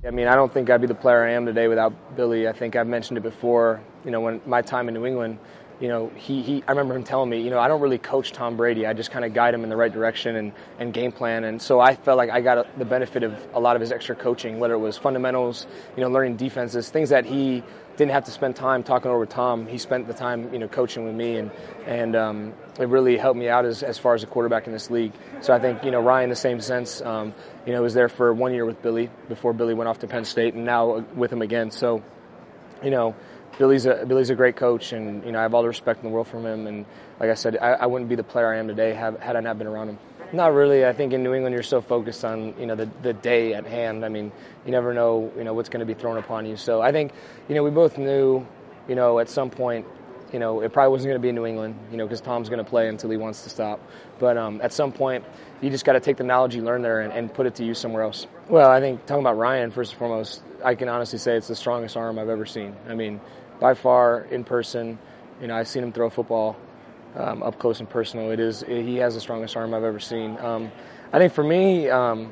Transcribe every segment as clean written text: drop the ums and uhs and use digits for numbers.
I mean, I don't think I'd be the player I am today without Billy. I think I've mentioned it before, when my time in New England, I remember him telling me, I don't really coach Tom Brady. I just kind of guide him in the right direction and game plan. And so I felt like I got the benefit of a lot of his extra coaching, whether it was fundamentals, learning defenses, things that he didn't have to spend time talking over Tom. He spent the time, coaching with me, and it really helped me out as far as a quarterback in this league. So I think, Ryan, in the same sense, was there for 1 year with Billy before Billy went off to Penn State, and now with him again. So, Billy's a great coach, and I have all the respect in the world from him. And like I said, I wouldn't be the player I am today had I not been around him. Not really. I think in New England you're so focused on the day at hand. I mean, you never know what's going to be thrown upon you. So I think we both knew at some point it probably wasn't going to be in New England because Tom's going to play until he wants to stop. But at some point you just got to take the knowledge you learned there and put it to use somewhere else. Well, I think talking about Ryan first and foremost, I can honestly say it's the strongest arm I've ever seen. I mean, by far in person, I've seen him throw a football. Up close and personal, he has the strongest arm I've ever seen. I think for me, I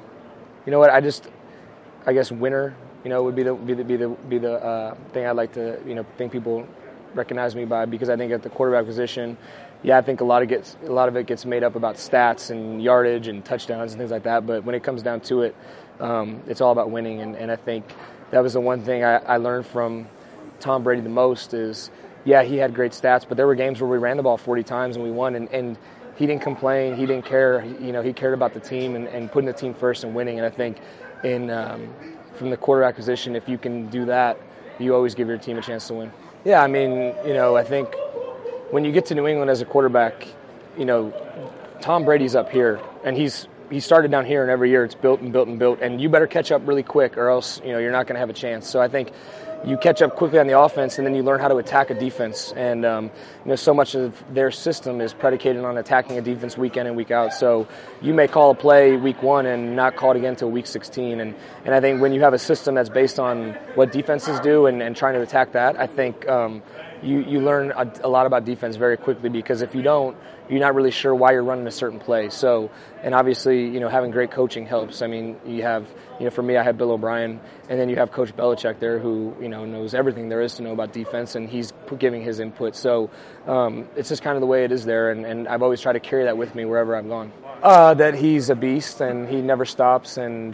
guess winner, would be the thing I'd like to think people recognize me by, because I think at the quarterback position, I think a lot of it gets made up about stats and yardage and touchdowns and things like that. But when it comes down to it, it's all about winning. And I think that was the one thing I learned from Tom Brady the most is. Yeah, he had great stats, but there were games where we ran the ball 40 times and we won, and he didn't complain, he didn't care, he cared about the team and putting the team first and winning. And I think from the quarterback position, if you can do that, you always give your team a chance to win. Yeah, I mean, I think when you get to New England as a quarterback, Tom Brady's up here, and he started down here, and every year it's built and built and built, and you better catch up really quick or else, you're not going to have a chance. So I think you catch up quickly on the offense, and then you learn how to attack a defense. And so much of their system is predicated on attacking a defense week in and week out. So you may call a play week 1 and not call it again until week 16. And I think when you have a system that's based on what defenses do and trying to attack that, I think you learn a lot about defense very quickly, because if you don't, you're not really sure why you're running a certain play. So, and obviously, having great coaching helps. I mean, you have, for me, I had Bill O'Brien, and then you have Coach Belichick there who, knows everything there is to know about defense, and he's giving his input. So it's just kind of the way it is there, and I've always tried to carry that with me wherever I've gone. That he's a beast, and he never stops, and,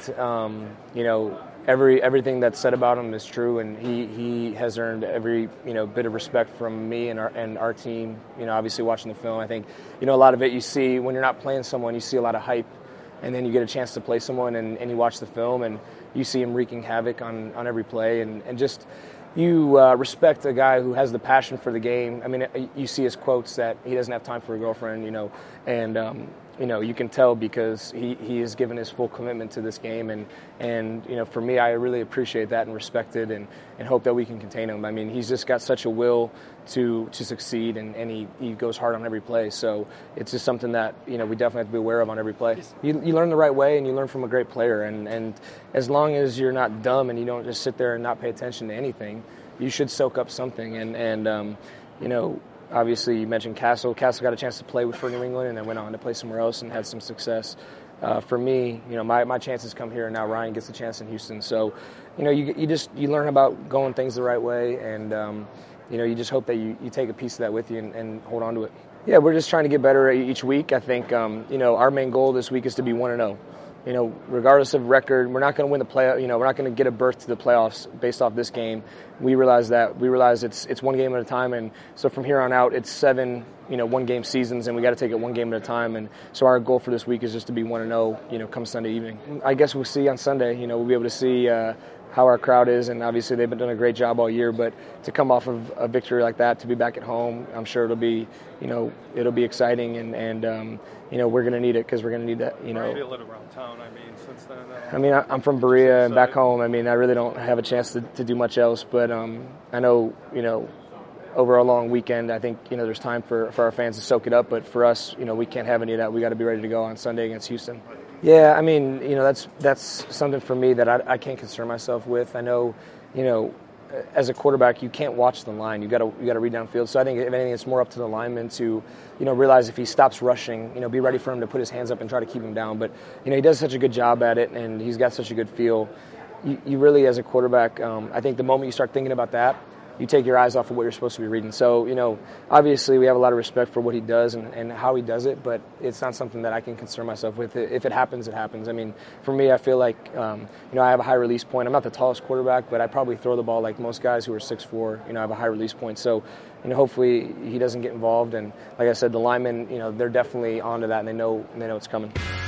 everything that's said about him is true, and he has earned every bit of respect from me and our team. Obviously watching the film, I think a lot of it you see when you're not playing someone, you see a lot of hype, and then you get a chance to play someone and you watch the film and you see him wreaking havoc on every play, and just you respect a guy who has the passion for the game. I mean, you see his quotes that he doesn't have time for a girlfriend, and you can tell because he has given his full commitment to this game, and for me, I really appreciate that and respect it, and hope that we can contain him. I mean, he's just got such a will to succeed, and he goes hard on every play. So it's just something that we definitely have to be aware of on every play. You learn the right way, and you learn from a great player, and as long as you're not dumb and you don't just sit there and not pay attention to anything, you should soak up something. And obviously, you mentioned Castle. Castle got a chance to play for New England and then went on to play somewhere else and had some success. For me, my chances come here, and now Ryan gets a chance in Houston. So, you learn about going things the right way, and you just hope that you take a piece of that with you and hold on to it. Yeah, we're just trying to get better each week. I think our main goal this week is to be 1-0. Regardless of record, we're not going to win the play. We're not going to get a berth to the playoffs based off this game. We realize that. We realize it's one game at a time, and so from here on out, it's 7 one-game seasons, and we got to take it one game at a time. And so our goal for this week is just to be 1-0. Come Sunday evening. I guess we'll see on Sunday. We'll be able to see how our crowd is, and obviously they've been doing a great job all year. But to come off of a victory like that, to be back at home, I'm sure it'll be exciting, and we're going to need it because we're going to need that. How do you feel it around town? I mean, since then. I mean, I'm from Berea and back home. I mean, I really don't have a chance to do much else. But I know, over a long weekend, I think there's time for our fans to soak it up. But for us, we can't have any of that. We got to be ready to go on Sunday against Houston. Yeah, I mean, that's something for me that I can't concern myself with. I know, as a quarterback, you can't watch the line. You got to read downfield. So I think if anything, it's more up to the lineman to, realize if he stops rushing, be ready for him to put his hands up and try to keep him down. But he does such a good job at it, and he's got such a good feel. you really, as a quarterback, I think the moment you start thinking about that, you take your eyes off of what you're supposed to be reading. So, obviously we have a lot of respect for what he does and how he does it, but it's not something that I can concern myself with. If it happens, it happens. I mean, for me, I feel like, I have a high release point. I'm not the tallest quarterback, but I probably throw the ball like most guys who are 6'4", I have a high release point. So, hopefully he doesn't get involved. And like I said, the linemen, they're definitely onto that, and they know it's coming.